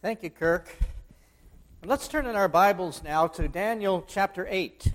Thank you, Kirk. Let's turn in our Bibles now to Daniel chapter 8.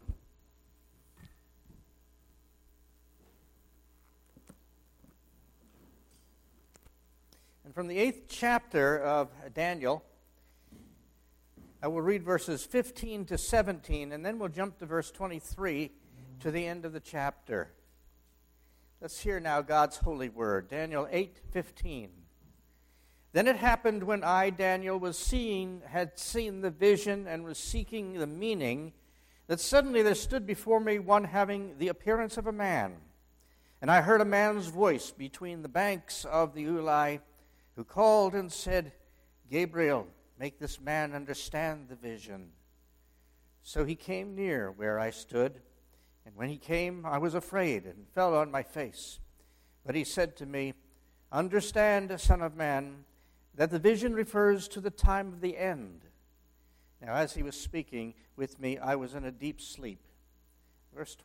And from the 8th chapter of Daniel, I will read verses 15 to 17, and then we'll jump to verse 23 to the end of the chapter. Let's hear now God's holy word. Daniel 8:15. Then it happened when I, Daniel, had seen the vision and was seeking the meaning, that suddenly there stood before me one having the appearance of a man. And I heard a man's voice between the banks of the Ulai, who called and said, Gabriel, make this man understand the vision. So he came near where I stood, and when he came, I was afraid and fell on my face. But he said to me, Understand, Son of Man, that the vision refers to the time of the end. Now, as he was speaking with me, I was in a deep sleep. Verse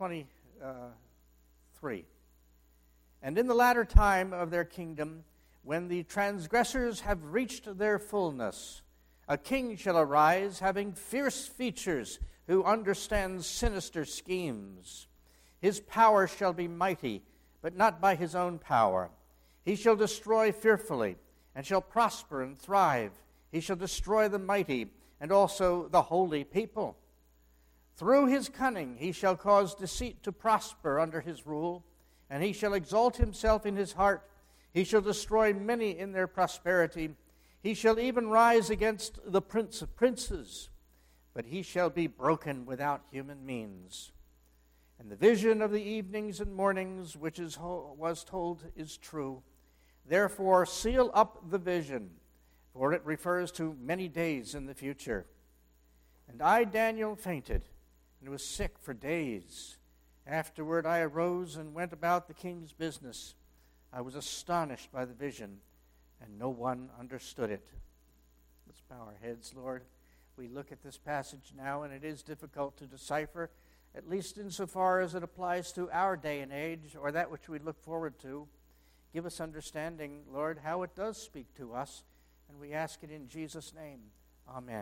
23. And in the latter time of their kingdom, when the transgressors have reached their fullness, a king shall arise, having fierce features, who understands sinister schemes. His power shall be mighty, but not by his own power. He shall destroy fearfully, and shall prosper and thrive. He shall destroy the mighty, and also the holy people. Through his cunning he shall cause deceit to prosper under his rule, and he shall exalt himself in his heart. He shall destroy many in their prosperity. He shall even rise against the prince of princes, but he shall be broken without human means. And the vision of the evenings and mornings which was told is true. Therefore, seal up the vision, for it refers to many days in the future. And I, Daniel, fainted and was sick for days. Afterward I arose and went about the king's business. I was astonished by the vision, and no one understood it. Let's bow our heads, Lord. We look at this passage now, and it is difficult to decipher, at least insofar as it applies to our day and age, or that which we look forward to. Give us understanding, Lord, how it does speak to us, and we ask it in Jesus' name. Amen.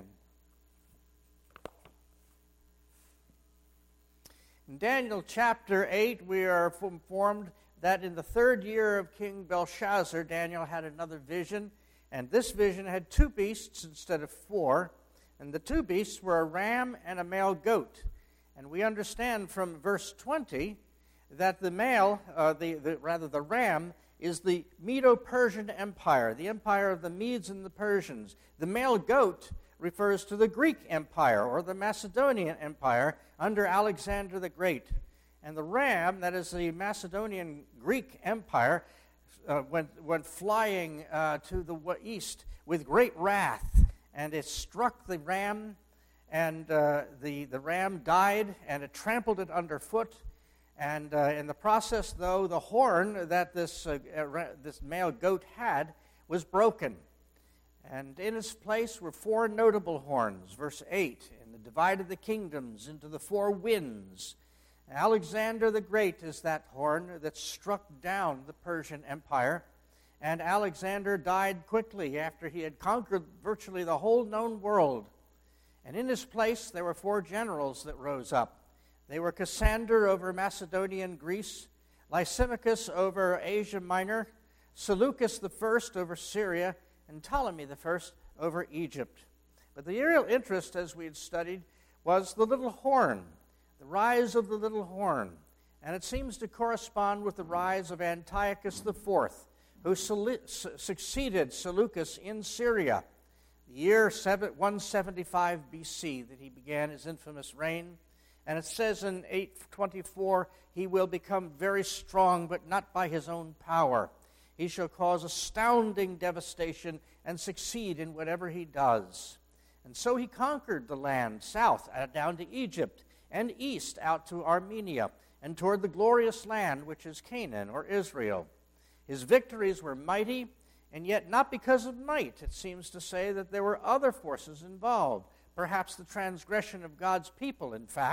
In Daniel chapter 8, we are informed that in the third year of King Belshazzar, Daniel had another vision, and this vision had two beasts instead of four, and the two beasts were a ram and a male goat. And we understand from verse 20 that the ram is the Medo-Persian Empire, the empire of the Medes and the Persians. The male goat refers to the Greek Empire, or the Macedonian Empire, under Alexander the Great. And the ram, that is the Macedonian Greek Empire, went flying to the east with great wrath, and it struck the ram, and the ram died, and it trampled it underfoot. And in the process, though, the horn that this male goat had was broken. And in its place were four notable horns, verse 8, and it divided the kingdoms into the four winds. Alexander the Great is that horn that struck down the Persian Empire, and Alexander died quickly after he had conquered virtually the whole known world. And in his place there were four generals that rose up. They were Cassander over Macedonian Greece, Lysimachus over Asia Minor, Seleucus the first over Syria, and Ptolemy the first over Egypt. But the real interest, as we had studied, was the little horn, the rise of the little horn. And it seems to correspond with the rise of Antiochus IV, who succeeded Seleucus in Syria, the year 175 BC that he began his infamous reign. And it says in 824, he will become very strong, but not by his own power. He shall cause astounding devastation and succeed in whatever he does. And so he conquered the land south down to Egypt, and east out to Armenia, and toward the glorious land which is Canaan or Israel. His victories were mighty, and yet not because of might. It seems to say that there were other forces involved, perhaps the transgression of God's people, in fact,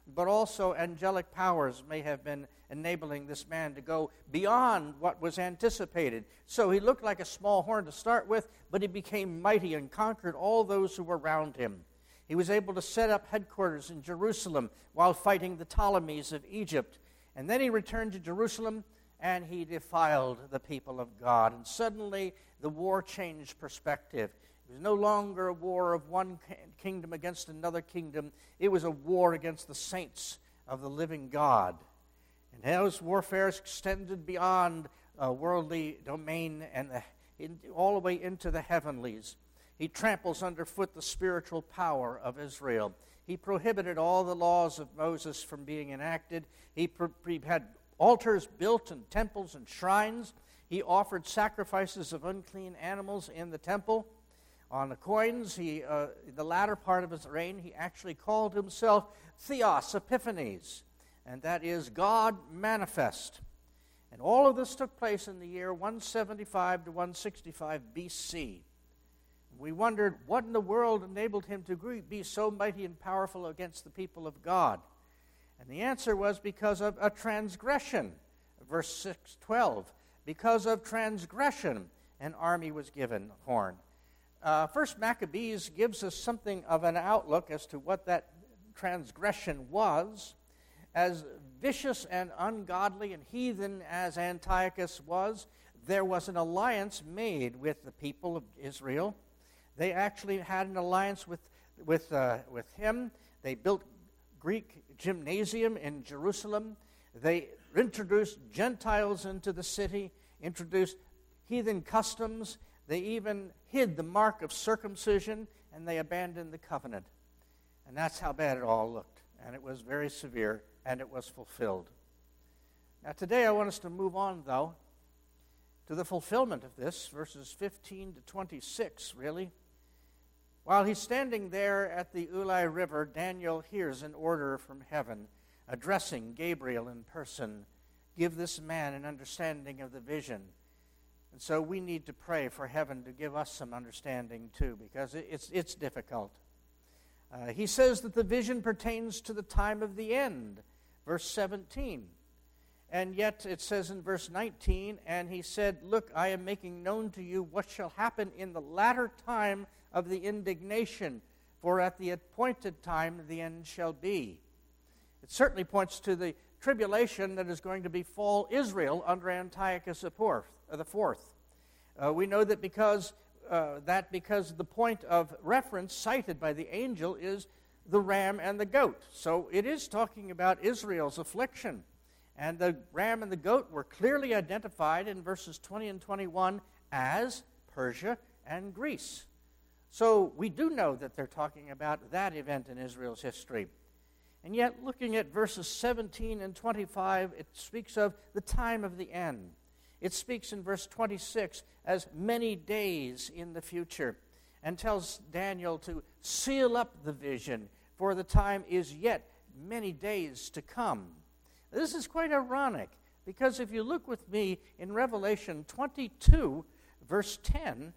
but also angelic powers may have been enabling this man to go beyond what was anticipated. So he looked like a small horn to start with, but he became mighty and conquered all those who were around him. He was able to set up headquarters in Jerusalem while fighting the Ptolemies of Egypt. And then he returned to Jerusalem, and he defiled the people of God. And suddenly, the war changed perspective. It was no longer a war of one kingdom against another kingdom. It was a war against the saints of the living God. And those warfare extended beyond worldly domain and all the way into the heavenlies. He tramples underfoot the spiritual power of Israel. He prohibited all the laws of Moses from being enacted. He had altars built and temples and shrines. He offered sacrifices of unclean animals in the temple. On the coins, in the latter part of his reign, he actually called himself Theos Epiphanes, and that is God manifest. And all of this took place in the year 175 to 165 BC. We wondered what in the world enabled him to be so mighty and powerful against the people of God. And the answer was because of a transgression. Verse 6:12. Because of transgression, an army was given horn. First Maccabees gives us something of an outlook as to what that transgression was. As vicious and ungodly and heathen as Antiochus was, there was an alliance made with the people of Israel. They actually had an alliance with him. They built Greek gymnasium in Jerusalem. They introduced Gentiles into the city, introduced heathen customs. They even hid the mark of circumcision, and they abandoned the covenant. And that's how bad it all looked. And it was very severe, and it was fulfilled. Now today I want us to move on, though, to the fulfillment of this, verses 15 to 26, really. While he's standing there at the Ulai River, Daniel hears an order from heaven, addressing Gabriel in person. Give this man an understanding of the vision. And so we need to pray for heaven to give us some understanding too, because it's difficult. He says that the vision pertains to the time of the end, verse 17. And yet it says in verse 19, and he said, look, I am making known to you what shall happen in the latter time of the indignation, for at the appointed time the end shall be. It certainly points to the tribulation that is going to befall Israel under Antiochus the Fourth. We know that because the point of reference cited by the angel is the ram and the goat. So it is talking about Israel's affliction. And the ram and the goat were clearly identified in verses 20 and 21 as Persia and Greece. So we do know that they're talking about that event in Israel's history. And yet, looking at verses 17 and 25, it speaks of the time of the end. It speaks in verse 26 as many days in the future, and tells Daniel to seal up the vision, for the time is yet many days to come. This is quite ironic, because if you look with me in Revelation 22, verse 10,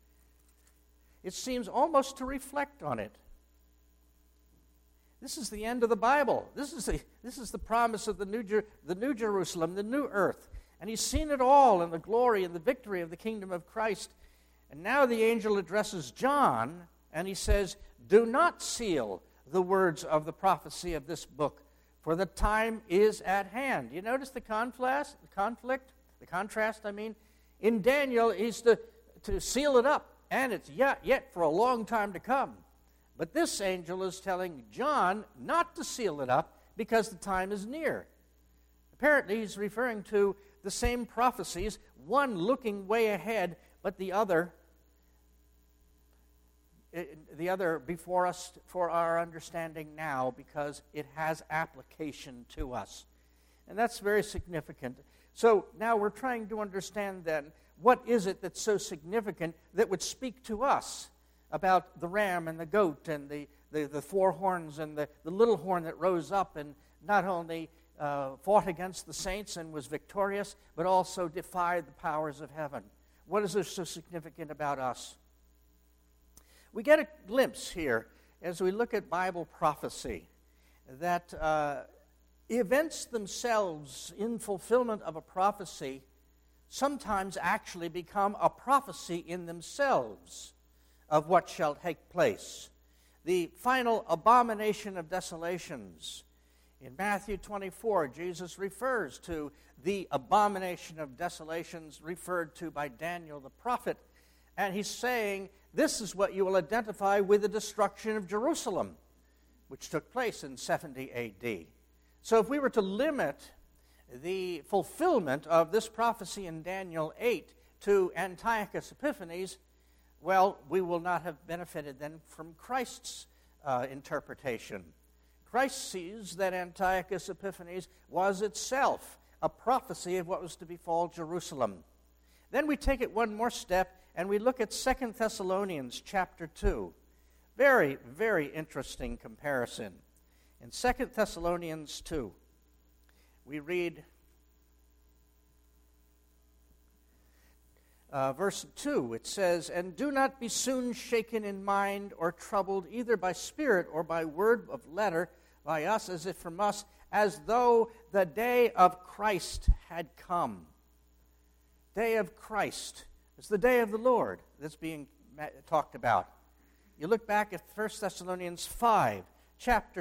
it seems almost to reflect on it. This is the end of the Bible. This is the promise of the new Jerusalem, the new earth. And he's seen it all in the glory and the victory of the kingdom of Christ. And now the angel addresses John, and he says, do not seal the words of the prophecy of this book, for the time is at hand. You notice the contrast? In Daniel, he's to seal it up, and it's yet for a long time to come. But this angel is telling John not to seal it up because the time is near. Apparently, he's referring to the same prophecies, one looking way ahead, but the other before us for our understanding now, because it has application to us. And that's very significant. So now we're trying to understand then, what is it that's so significant that would speak to us about the ram and the goat and the four horns and the little horn that rose up and not only fought against the saints and was victorious, but also defied the powers of heaven? What is there so significant about us? We get a glimpse here as we look at Bible prophecy. that events themselves in fulfillment of a prophecy sometimes actually become a prophecy in themselves of what shall take place. The final abomination of desolations. In Matthew 24, Jesus refers to the abomination of desolations referred to by Daniel the prophet, and he's saying, this is what you will identify with the destruction of Jerusalem, which took place in 70 A.D. So if we were to limit the fulfillment of this prophecy in Daniel 8 to Antiochus Epiphanes, well, we will not have benefited then from Christ's interpretation. Christ sees that Antiochus Epiphanes was itself a prophecy of what was to befall Jerusalem. Then we take it one more step and we look at 2 Thessalonians chapter 2. Very, very interesting comparison. In 2 Thessalonians 2, we read verse 2. It says, "And do not be soon shaken in mind or troubled, either by spirit or by word of letter, by us as if from us, as though the day of Christ had come." Day of Christ. It's the day of the Lord that's being talked about. You look back at 1 Thessalonians 5, chapter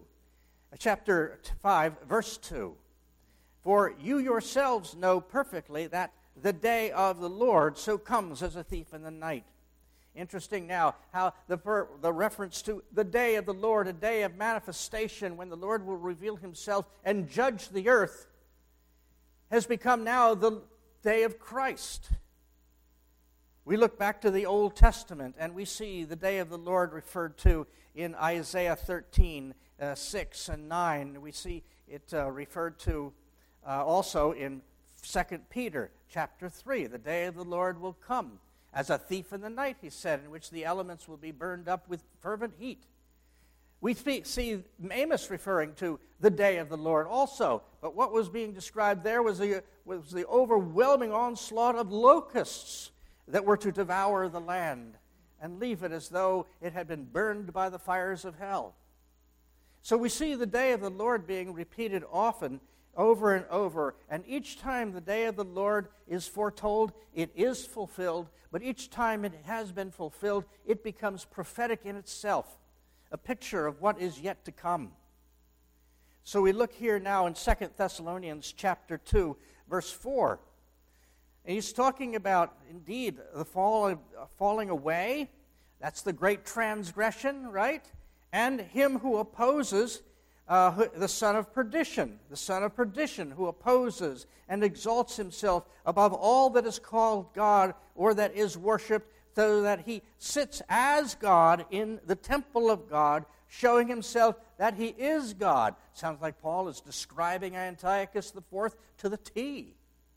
5, verse 2. "For you yourselves know perfectly that the day of the Lord so comes as a thief in the night." Interesting now how the reference to the day of the Lord, a day of manifestation when the Lord will reveal himself and judge the earth, has become now the day of Christ. We look back to the Old Testament and we see the day of the Lord referred to in Isaiah 13, 6 and 9. We see it referred to also in 2 Peter chapter 3. The day of the Lord will come as a thief in the night, he said, in which the elements will be burned up with fervent heat. We see Amos referring to the day of the Lord also, but what was being described there was the overwhelming onslaught of locusts that were to devour the land and leave it as though it had been burned by the fires of hell. So we see the day of the Lord being repeated often, over and over, and each time the day of the Lord is foretold, it is fulfilled, but each time it has been fulfilled, it becomes prophetic in itself, a picture of what is yet to come. So we look here now in 2 Thessalonians chapter 2, verse 4. And he's talking about, indeed, the falling away. That's the great transgression, right? And him who opposes the son of perdition. The son of perdition who opposes and exalts himself above all that is called God or that is worshipped, so that he sits as God in the temple of God, showing himself that he is God. Sounds like Paul is describing Antiochus IV to the T.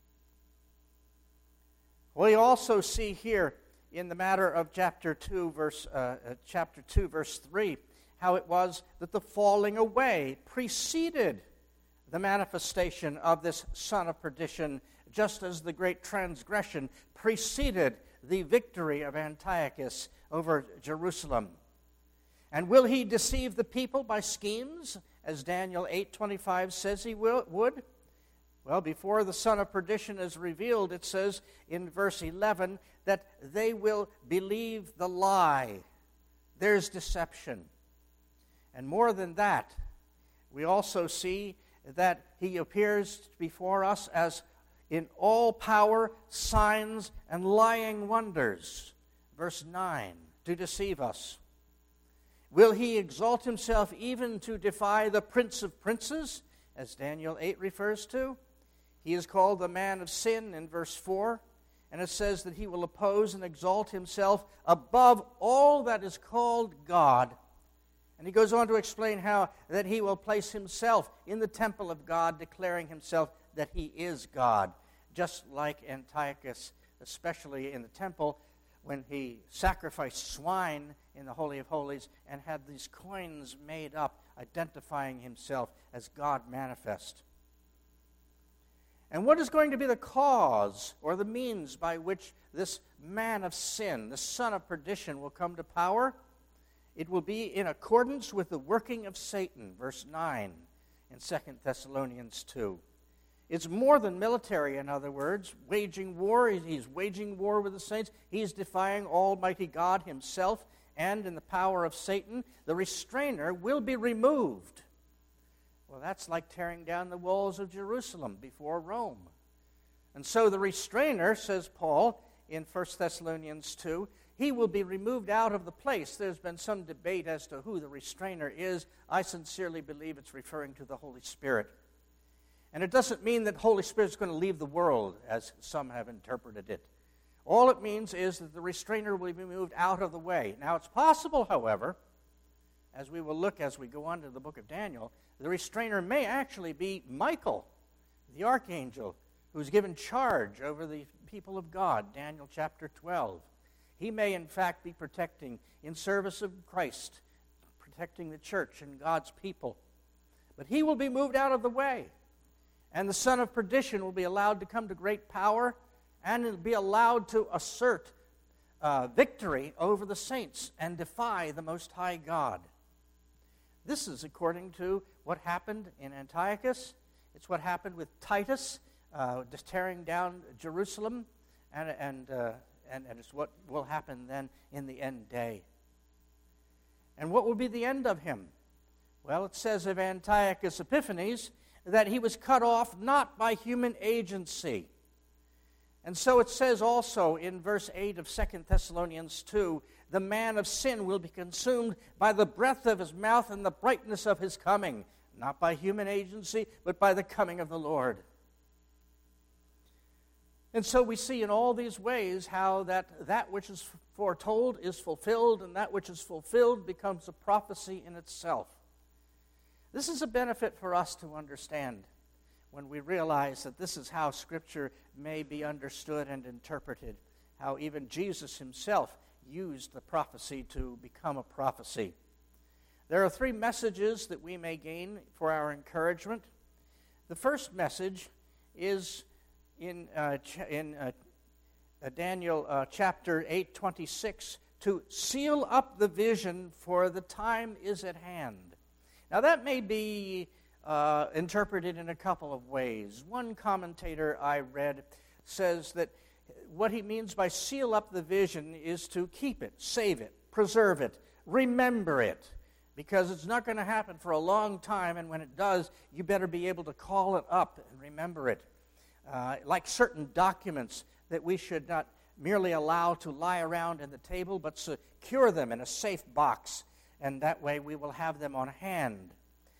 We also see here in the matter of chapter 2, verse 3, how it was that the falling away preceded the manifestation of this son of perdition, just as the great transgression preceded the victory of Antiochus over Jerusalem. And will he deceive the people by schemes, as Daniel 8:25 says he would? Well, before the son of perdition is revealed, it says in verse 11 that they will believe the lie. There's deception. And more than that, we also see that he appears before us as in all power, signs, and lying wonders. Verse 9, to deceive us. Will he exalt himself even to defy the Prince of Princes, as Daniel 8 refers to? He is called the man of sin in verse 4, and it says that he will oppose and exalt himself above all that is called God. And he goes on to explain how that he will place himself in the temple of God, declaring himself that he is God, just like Antiochus, especially in the temple, when he sacrificed swine in the Holy of Holies and had these coins made up, identifying himself as God manifest. And what is going to be the cause or the means by which this man of sin, the son of perdition, will come to power? It will be in accordance with the working of Satan, verse 9 in 2 Thessalonians 2. It's more than military, in other words, waging war. He's waging war with the saints. He's defying Almighty God himself, and in the power of Satan, the restrainer will be removed. Well, that's like tearing down the walls of Jerusalem before Rome. And so the restrainer, says Paul in 1 Thessalonians 2, he will be removed out of the place. There's been some debate as to who the restrainer is. I sincerely believe it's referring to the Holy Spirit. And it doesn't mean that the Holy Spirit is going to leave the world, as some have interpreted it. All it means is that the restrainer will be moved out of the way. Now, it's possible, however, as we will look as we go on to the book of Daniel, the restrainer may actually be Michael, the archangel, who's given charge over the people of God, Daniel chapter 12. He may, in fact, be protecting in service of Christ, protecting the church and God's people. But he will be moved out of the way. And the son of perdition will be allowed to come to great power, and will be allowed to assert victory over the saints and defy the Most High God. This is according to what happened in Antiochus. It's what happened with Titus, just tearing down Jerusalem, and it's what will happen then in the end day. And what will be the end of him? Well, it says of Antiochus Epiphanes that he was cut off not by human agency. And so it says also in verse 8 of 2 Thessalonians 2, the man of sin will be consumed by the breath of his mouth and the brightness of his coming, not by human agency, but by the coming of the Lord. And so we see in all these ways how that which is foretold is fulfilled, and that which is fulfilled becomes a prophecy in itself. This is a benefit for us to understand when we realize that this is how Scripture may be understood and interpreted, how even Jesus himself used the prophecy to become a prophecy. There are three messages that we may gain for our encouragement. The first message is in Daniel chapter 8:26, to seal up the vision, for the time is at hand. Now that may be interpreted in a couple of ways. One commentator I read says that what he means by seal up the vision is to keep it, save it, preserve it, remember it, because it's not going to happen for a long time, and when it does, you better be able to call it up and remember it. Like certain documents that we should not merely allow to lie around in the table, but secure them in a safe box, and that way we will have them on hand.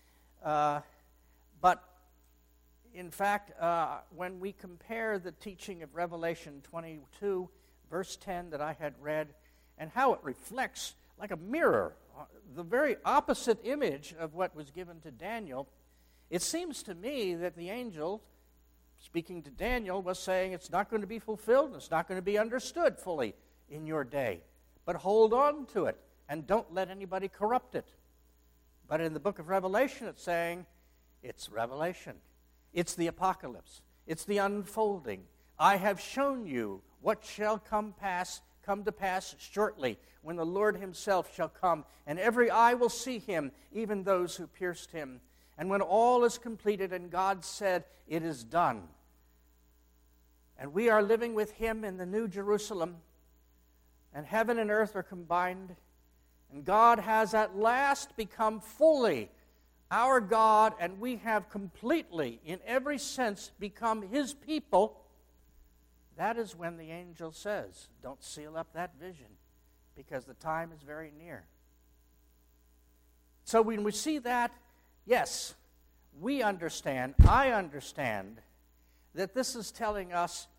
But in fact, when we compare the teaching of Revelation 22, verse 10 that I had read, and how it reflects like a mirror, the very opposite image of what was given to Daniel, it seems to me that the angel, speaking to Daniel, was saying it's not going to be fulfilled, it's not going to be understood fully in your day. But hold on to it, and don't let anybody corrupt it. But in the book of Revelation, it's saying it's revelation. It's the apocalypse. It's the unfolding. I have shown you what shall come to pass shortly, when the Lord himself shall come, and every eye will see him, even those who pierced him. And when all is completed, and God said, it is done. And we are living with him in the New Jerusalem, and heaven and earth are combined, and God has at last become fully our God, and we have completely, in every sense, become his people. That is when the angel says, don't seal up that vision, because the time is very near. So when we see that, yes, we understand, I understand, that this is telling us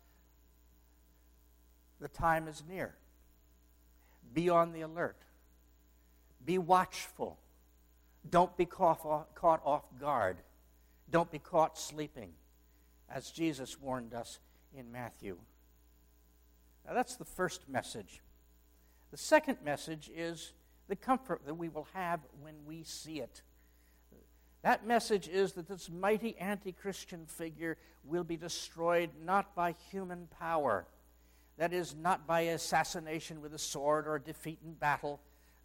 the time is near. Be on the alert. Be watchful. Don't be caught off guard. Don't be caught sleeping, as Jesus warned us in Matthew. Now that's the first message. The second message is the comfort that we will have when we see it. That message is that this mighty anti-Christian figure will be destroyed not by human power. That is, not by assassination with a sword or defeat in battle.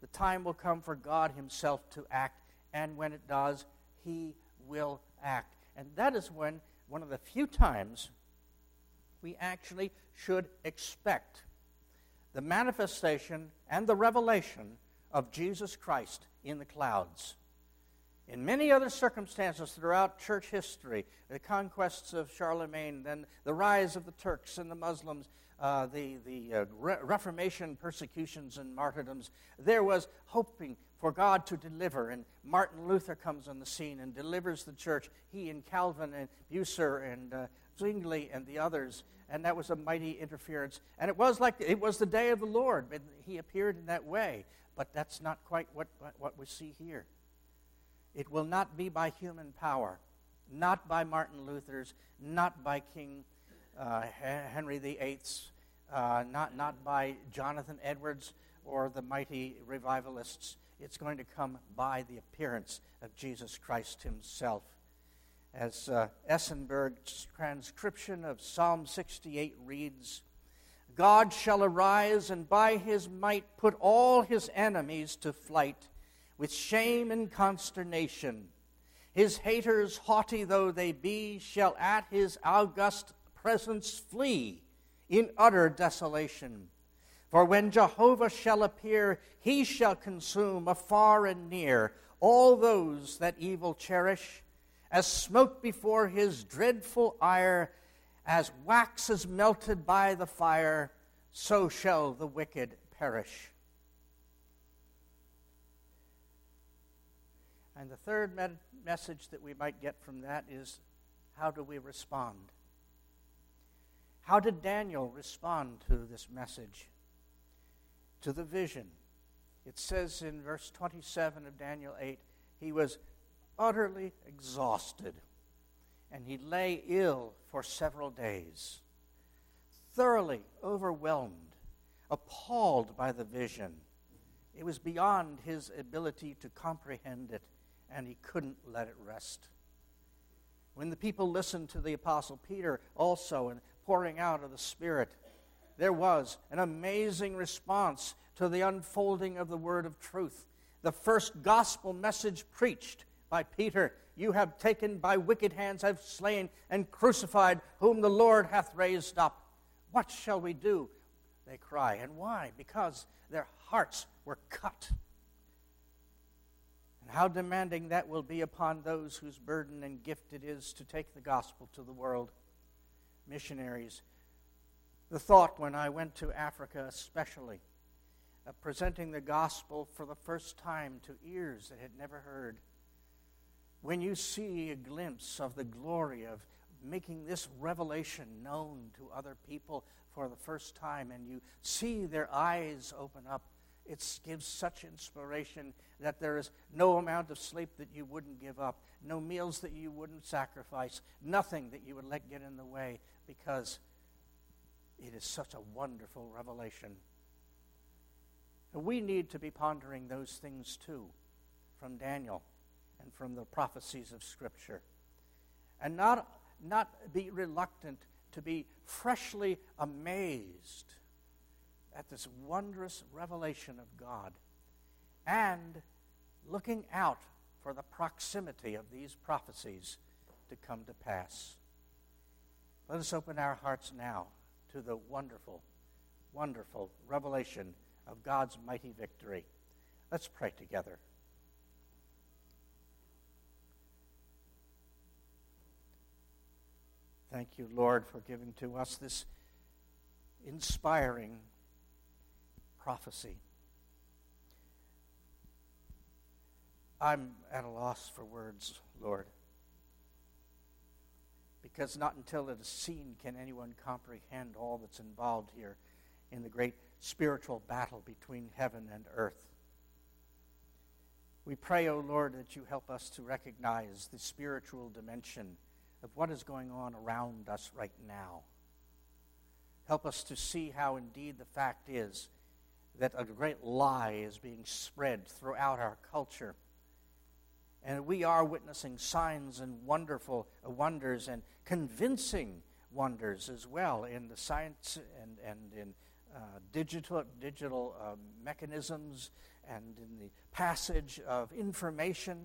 The time will come for God himself to act, and when it does, he will act. And that is when one of the few times we actually should expect the manifestation and the revelation of Jesus Christ in the clouds. In many other circumstances throughout church history, the conquests of Charlemagne, then the rise of the Turks and the Muslims, the Reformation persecutions and martyrdoms, there was hoping for God to deliver, and Martin Luther comes on the scene and delivers the church. He and Calvin and Bucer and Zwingli and the others, and that was a mighty interference. And it was the day of the Lord, but he appeared in that way. But that's not quite what we see here. It will not be by human power, not by Martin Luther's, not by King Henry VIII's, not by Jonathan Edwards or the mighty revivalists. It's going to come by the appearance of Jesus Christ himself. As Essenberg's transcription of Psalm 68 reads, God shall arise and by his might put all his enemies to flight with shame and consternation. His haters, haughty though they be, shall at his august presence flee in utter desolation. For when Jehovah shall appear, he shall consume afar and near all those that evil cherish. As smoke before his dreadful ire, as wax is melted by the fire, so shall the wicked perish. And the third message that we might get from that is, how do we respond? How did Daniel respond to this message, to the vision? It says in verse 27 of Daniel 8, he was utterly exhausted, and he lay ill for several days, thoroughly overwhelmed, appalled by the vision. It was beyond his ability to comprehend it, and he couldn't let it rest. When the people listened to the Apostle Peter also and pouring out of the Spirit, there was an amazing response to the unfolding of the word of truth. The first gospel message preached by Peter, you have taken by wicked hands, have slain and crucified, whom the Lord hath raised up. What shall we do? They cry. And why? Because their hearts were cut. And how demanding that will be upon those whose burden and gift it is to take the gospel to the world. Missionaries. The thought when I went to Africa especially, of presenting the gospel for the first time to ears that had never heard. When you see a glimpse of the glory of making this revelation known to other people for the first time, and you see their eyes open up, it gives such inspiration that there is no amount of sleep that you wouldn't give up, no meals that you wouldn't sacrifice, nothing that you would let get in the way, because it is such a wonderful revelation. And we need to be pondering those things too, from Daniel and from the prophecies of Scripture. And not be reluctant to be freshly amazed at this wondrous revelation of God, and looking out for the proximity of these prophecies to come to pass. Let us open our hearts now to the wonderful, wonderful revelation of God's mighty victory. Let's pray together. Thank you, Lord, for giving to us this inspiring prophecy. I'm at a loss for words, Lord, because not until it is seen can anyone comprehend all that's involved here in the great spiritual battle between heaven and earth. We pray, O Lord, that you help us to recognize the spiritual dimension of what is going on around us right now. Help us to see how indeed the fact is that a great lie is being spread throughout our culture. And we are witnessing signs and wonderful wonders and convincing wonders as well in the science and in digital mechanisms and in the passage of information,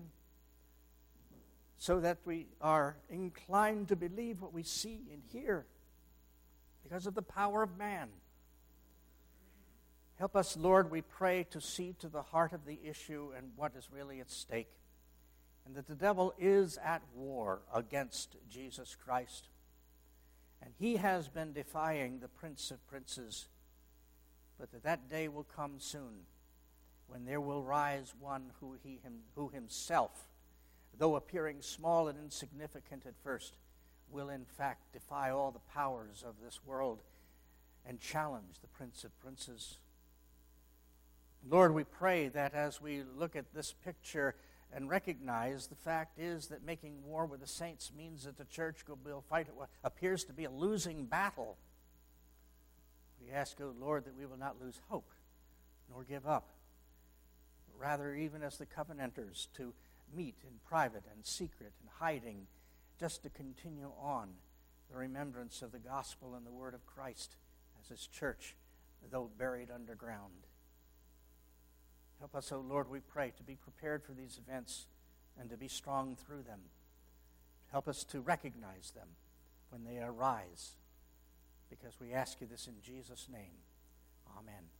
so that we are inclined to believe what we see and hear because of the power of man. Help us, Lord, we pray, to see to the heart of the issue and what is really at stake, and that the devil is at war against Jesus Christ. And he has been defying the Prince of Princes, but that day will come soon when there will rise one who himself, though appearing small and insignificant at first, will in fact defy all the powers of this world and challenge the Prince of Princes. Lord, we pray that as we look at this picture and recognize the fact is that making war with the saints means that the church will fight what appears to be a losing battle, we ask, O Lord, that we will not lose hope nor give up, but rather, even as the covenanters, to meet in private and secret and hiding, just to continue on the remembrance of the gospel and the word of Christ as his church, though buried underground. Help us, O Lord, we pray, to be prepared for these events and to be strong through them. Help us to recognize them when they arise, because we ask you this in Jesus' name. Amen.